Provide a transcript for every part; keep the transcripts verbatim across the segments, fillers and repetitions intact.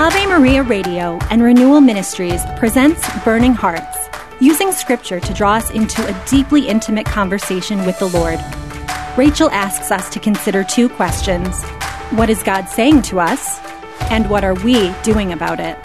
Ave Maria Radio and Renewal Ministries presents Burning Hearts, using scripture to draw us into a deeply intimate conversation with the Lord. Rachel asks us to consider two questions. What is God saying to us? And what are we doing about it?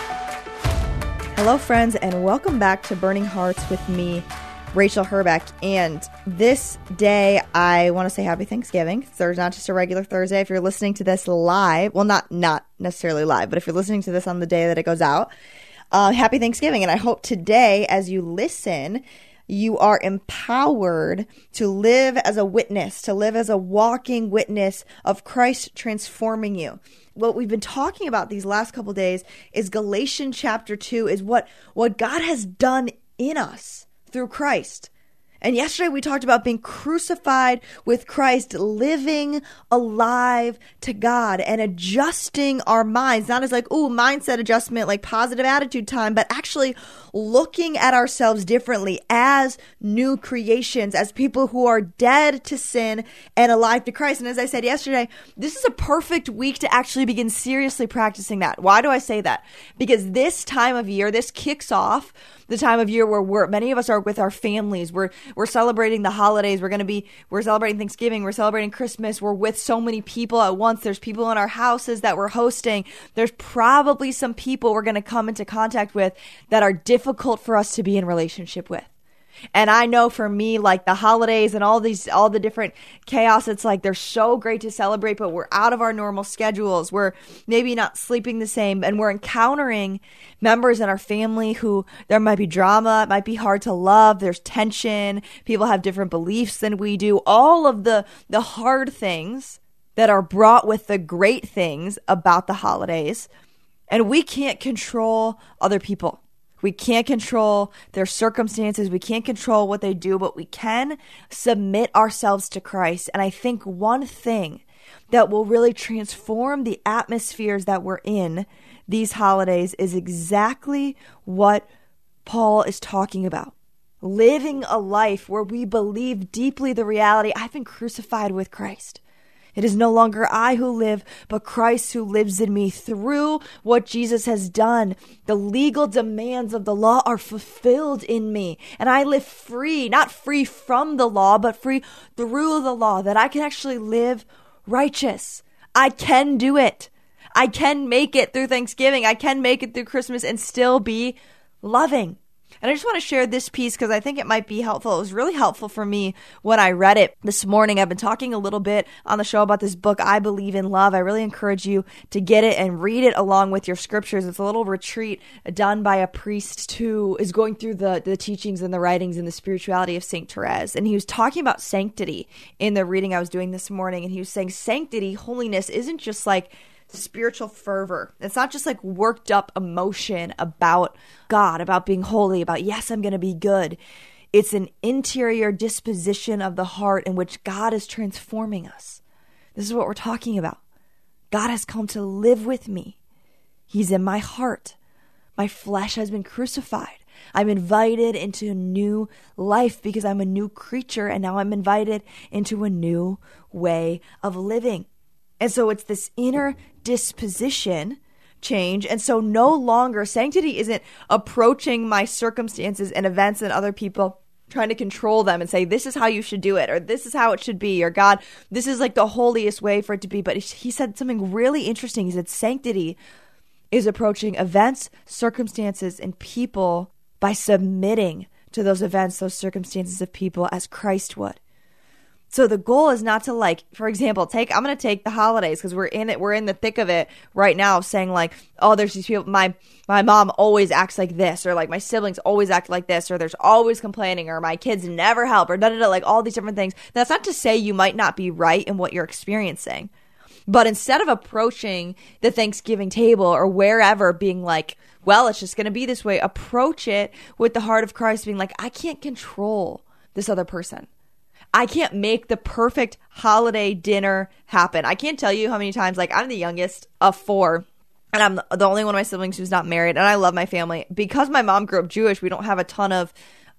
Hello, friends, and welcome back to Burning Hearts with me, Rachel Herbeck. And this day, I want to say happy Thanksgiving. It's not just a regular Thursday. If you're listening to this live, well, not not necessarily live, but if you're listening to this on the day that it goes out, uh, happy Thanksgiving. And I hope today, as you listen, you are empowered to live as a witness, to live as a walking witness of Christ transforming you. What we've been talking about these last couple days is Galatians chapter two, is what, what God has done in us through Christ. And yesterday we talked about being crucified with Christ, living alive to God and adjusting our minds, not as like, ooh, mindset adjustment, like positive attitude time, but actually looking at ourselves differently as new creations, as people who are dead to sin and alive to Christ. And as I said yesterday, this is a perfect week to actually begin seriously practicing that. Why do I say that? Because this time of year, this kicks off the time of year where we're, many of us are with our families. We're we're celebrating the holidays. We're going to be, we're celebrating Thanksgiving. We're celebrating Christmas. We're with so many people at once. There's people in our houses that we're hosting. There's probably some people we're going to come into contact with that are difficult for us to be in relationship with. And I know for me, like the holidays and all these, all the different chaos, it's like they're so great to celebrate, but we're out of our normal schedules. We're maybe not sleeping the same, and we're encountering members in our family who there might be drama. It might be hard to love. There's tension. People have different beliefs than we do. All of the, the hard things that are brought with the great things about the holidays. And we can't control other people. We can't control their circumstances. We can't control what they do, but we can submit ourselves to Christ. And I think one thing that will really transform the atmospheres that we're in these holidays is exactly what Paul is talking about. Living a life where we believe deeply the reality, I've been crucified with Christ. It is no longer I who live, but Christ who lives in me. Through what Jesus has done, the legal demands of the law are fulfilled in me. And I live free, not free from the law, but free through the law, that I can actually live righteous. I can do it. I can make it through Thanksgiving. I can make it through Christmas and still be loving. And I just want to share this piece because I think it might be helpful. It was really helpful for me when I read it this morning. I've been talking a little bit on the show about this book, I Believe in Love. I really encourage you to get it and read it along with your scriptures. It's a little retreat done by a priest who is going through the, the teachings and the writings and the spirituality of Saint Therese. And he was talking about sanctity in the reading I was doing this morning. And he was saying sanctity, holiness, isn't just like spiritual fervor. It's not just like worked up emotion about God, about being holy, about, yes, I'm going to be good. It's an interior disposition of the heart in which God is transforming us. This is what we're talking about. God has come to live with me. He's in my heart. My flesh has been crucified. I'm invited into a new life because I'm a new creature, and now I'm invited into a new way of living. And so it's this inner disposition change. And so no longer, sanctity isn't approaching my circumstances and events and other people, trying to control them and say, this is how you should do it, or this is how it should be, or God, this is like the holiest way for it to be. But he said something really interesting. He said sanctity is approaching events, circumstances, and people by submitting to those events, those circumstances of people as Christ would. So the goal is not to, like, for example, take, I'm going to take the holidays because we're in it. We're in the thick of it right now, saying like, oh, there's these people, my, my mom always acts like this, or like my siblings always act like this, or there's always complaining, or my kids never help, or da da da, like all these different things. That's not to say you might not be right in what you're experiencing. But instead of approaching the Thanksgiving table or wherever being like, well, it's just going to be this way, approach it with the heart of Christ, being like, I can't control this other person. I can't make the perfect holiday dinner happen. I can't tell you how many times, like, I'm the youngest of four, and I'm the only one of my siblings who's not married, and I love my family. Because my mom grew up Jewish, we don't have a ton of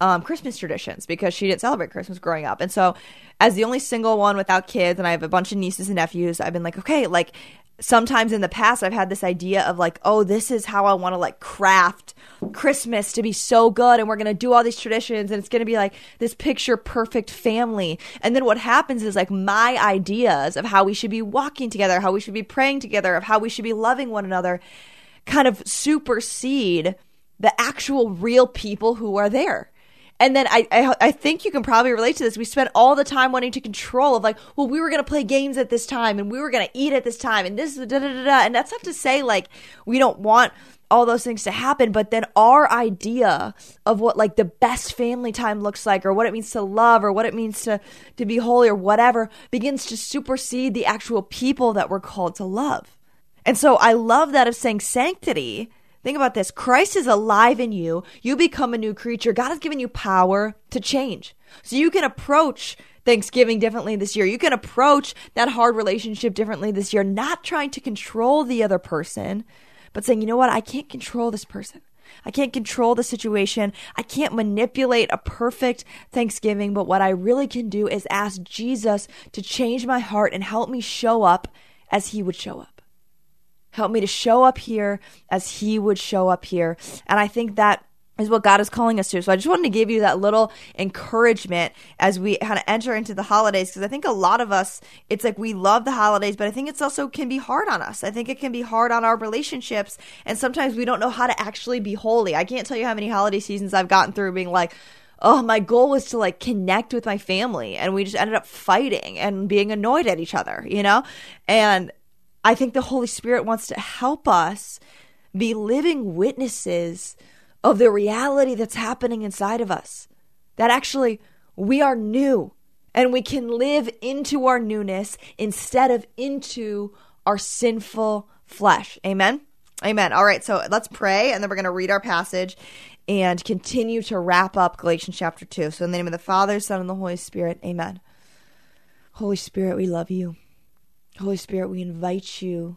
um, Christmas traditions because she didn't celebrate Christmas growing up. And so as the only single one without kids, and I have a bunch of nieces and nephews, I've been like, okay, like sometimes in the past I've had this idea of like, oh, this is how I want to like craft Christmas to be so good, and we're going to do all these traditions, and it's going to be like this picture perfect family. And then what happens is like my ideas of how we should be walking together, how we should be praying together, of how we should be loving one another kind of supersede the actual real people who are there. And then I, I I think you can probably relate to this. We spent all the time wanting to control of like, well, we were going to play games at this time, and we were going to eat at this time, and this, da, da, da, da. And that's not to say like we don't want all those things to happen, but then our idea of what like the best family time looks like, or what it means to love, or what it means to, to be holy, or whatever, begins to supersede the actual people that we're called to love. And so I love that of saying sanctity. Think about this. Christ is alive in you. You become a new creature. God has given you power to change. So you can approach Thanksgiving differently this year. You can approach that hard relationship differently this year, not trying to control the other person, but saying, you know what? I can't control this person. I can't control the situation. I can't manipulate a perfect Thanksgiving, but what I really can do is ask Jesus to change my heart and help me show up as he would show up. Help me to show up here as he would show up here. And I think that is what God is calling us to. So I just wanted to give you that little encouragement as we kind of enter into the holidays, because I think a lot of us, it's like we love the holidays, but I think it's also can be hard on us. I think it can be hard on our relationships. And sometimes we don't know how to actually be holy. I can't tell you how many holiday seasons I've gotten through being like, oh, my goal was to like connect with my family. And we just ended up fighting and being annoyed at each other, you know? And I think the Holy Spirit wants to help us be living witnesses of the reality that's happening inside of us. That actually we are new and we can live into our newness instead of into our sinful flesh. Amen? Amen. All right, so let's pray, and then we're going to read our passage and continue to wrap up Galatians chapter two. So in the name of the Father, Son, and the Holy Spirit, amen. Holy Spirit, we love you. Holy Spirit, we invite you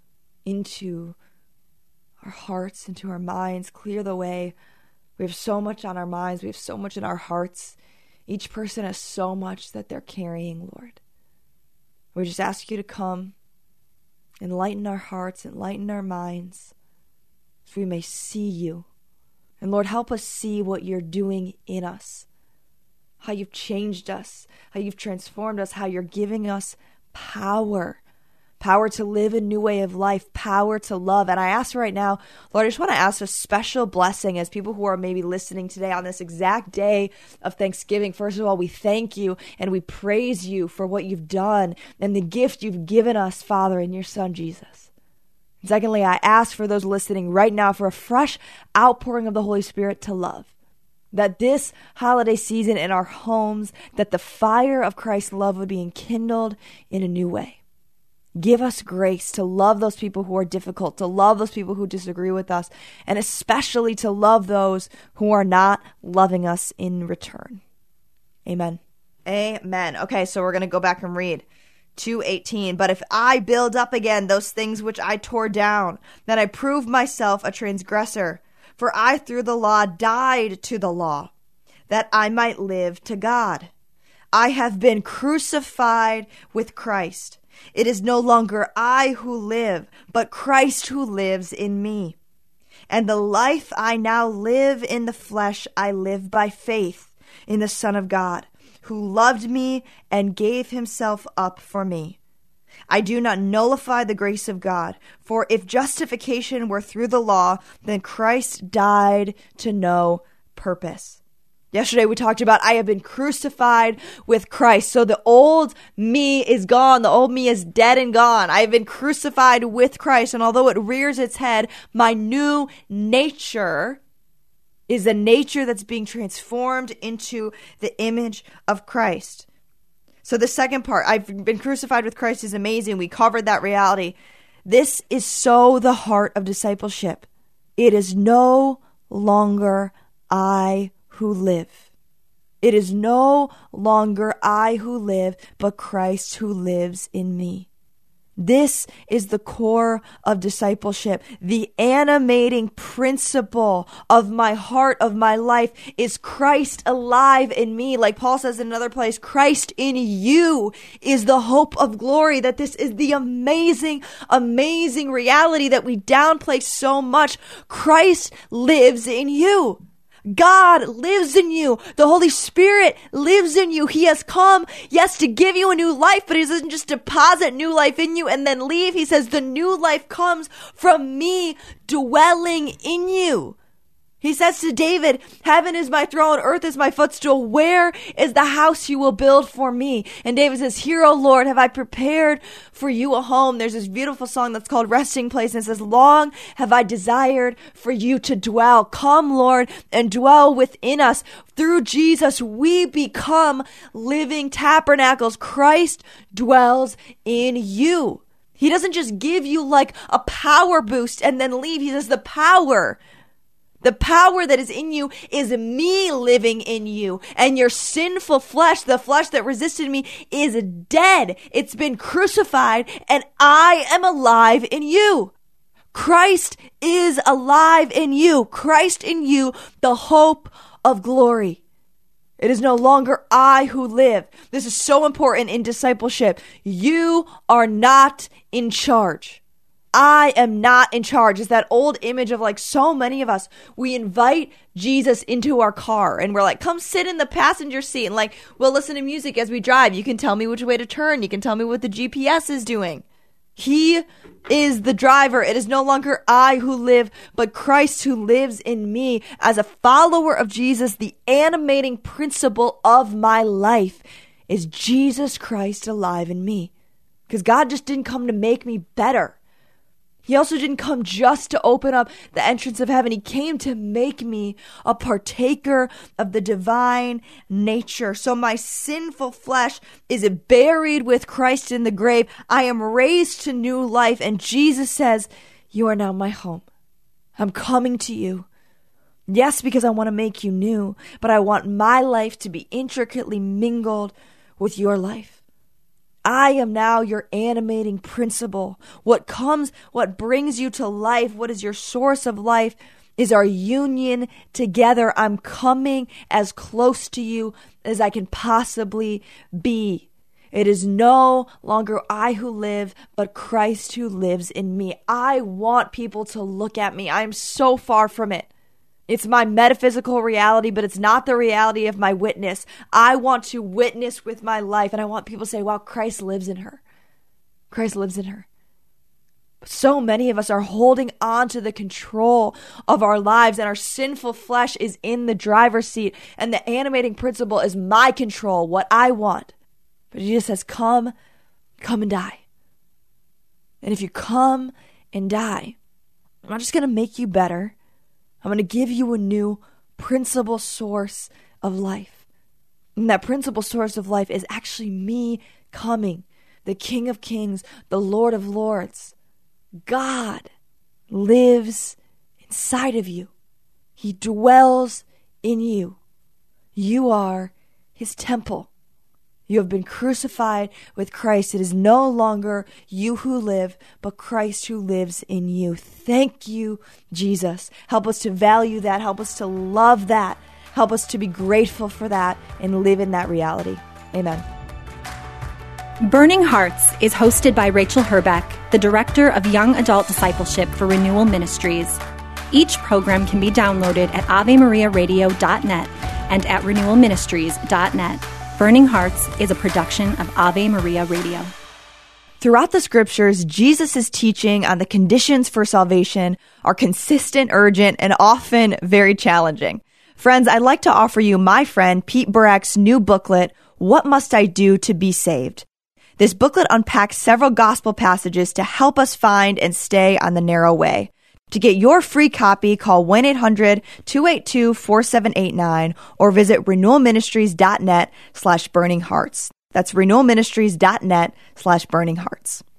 into our hearts, into our minds. Clear the way. We have so much on our minds. We have so much in our hearts. Each person has so much that they're carrying, Lord. We just ask you to come, enlighten our hearts, enlighten our minds, so we may see you. And Lord, help us see what you're doing in us, how you've changed us, how you've transformed us, how you're giving us power, power to live a new way of life, power to love. And I ask right now, Lord, I just want to ask a special blessing as people who are maybe listening today on this exact day of Thanksgiving. First of all, we thank you and we praise you for what you've done and the gift you've given us, Father, in your Son, Jesus. And secondly, I ask for those listening right now for a fresh outpouring of the Holy Spirit to love. That this holiday season in our homes, that the fire of Christ's love would be enkindled in a new way. Give us grace to love those people who are difficult, to love those people who disagree with us, and especially to love those who are not loving us in return. Amen. Amen. Okay, so we're going to go back and read two eighteen. But if I build up again those things which I tore down, then I prove myself a transgressor. For I through the law died to the law, that I might live to God. I have been crucified with Christ. It is no longer I who live, but Christ who lives in me. And the life I now live in the flesh, I live by faith in the Son of God, who loved me and gave himself up for me. I do not nullify the grace of God, for if justification were through the law, then Christ died to no purpose. Yesterday we talked about I have been crucified with Christ. So the old me is gone. The old me is dead and gone. I have been crucified with Christ. And although it rears its head, my new nature is a nature that's being transformed into the image of Christ. So the second part, I've been crucified with Christ, is amazing. We covered that reality. This is so the heart of discipleship. It is no longer I who live. It is no longer I who live, but Christ who lives in me. This is the core of discipleship. The animating principle of my heart, of my life, is Christ alive in me. Like Paul says in another place, Christ in you is the hope of glory. That this is the amazing, amazing reality that we downplay so much. Christ lives in you. God lives in you. The Holy Spirit lives in you. He has come, yes, to give you a new life, but he doesn't just deposit new life in you and then leave. He says the new life comes from me dwelling in you. He says to David, heaven is my throne, earth is my footstool. Where is the house you will build for me? And David says, here, O Lord, have I prepared for you a home. There's this beautiful song that's called Resting Place. And it says, long have I desired for you to dwell. Come, Lord, and dwell within us. Through Jesus, we become living tabernacles. Christ dwells in you. He doesn't just give you like a power boost and then leave. He says the power The power that is in you is me living in you. And your sinful flesh, the flesh that resisted me, is dead. It's been crucified, and I am alive in you. Christ is alive in you. Christ in you, the hope of glory. It is no longer I who live. This is so important in discipleship. You are not in charge. I am not in charge. It's that old image of like so many of us. We invite Jesus into our car and we're like, come sit in the passenger seat and like, we'll listen to music as we drive. You can tell me which way to turn. You can tell me what the G P S is doing. He is the driver. It is no longer I who live, but Christ who lives in me. As a follower of Jesus, the animating principle of my life is Jesus Christ alive in me. Because God just didn't come to make me better. He also didn't come just to open up the entrance of heaven. He came to make me a partaker of the divine nature. So my sinful flesh is buried with Christ in the grave. I am raised to new life. And Jesus says, you are now my home. I'm coming to you. Yes, because I want to make you new, but I want my life to be intricately mingled with your life. I am now your animating principle. What comes, what brings you to life, what is your source of life is our union together. I'm coming as close to you as I can possibly be. It is no longer I who live, but Christ who lives in me. I want people to look at me. I'm so far from it. It's my metaphysical reality, but it's not the reality of my witness. I want to witness with my life, and I want people to say, wow, Christ lives in her. Christ lives in her. But so many of us are holding on to the control of our lives, and our sinful flesh is in the driver's seat, and the animating principle is my control, what I want. But Jesus says, come, come and die. And if you come and die, I'm not just going to make you better. I'm going to give you a new principal source of life. And that principal source of life is actually me coming, the King of Kings, the Lord of Lords. God lives inside of you. He dwells in you. You are his temple. You have been crucified with Christ. It is no longer you who live, but Christ who lives in you. Thank you, Jesus. Help us to value that. Help us to love that. Help us to be grateful for that and live in that reality. Amen. Burning Hearts is hosted by Rachel Herbeck, the Director of Young Adult Discipleship for Renewal Ministries. Each program can be downloaded at ave maria radio dot net and at renewal ministries dot net. Burning Hearts is a production of Ave Maria Radio. Throughout the scriptures, Jesus' teaching on the conditions for salvation are consistent, urgent, and often very challenging. Friends, I'd like to offer you my friend Pete Burak's new booklet, What Must I Do to Be Saved? This booklet unpacks several gospel passages to help us find and stay on the narrow way. To get your free copy, call one eight hundred two eight two four seven eight nine or visit renewal ministries dot net slash burning hearts. That's renewal ministries dot net slash burning hearts.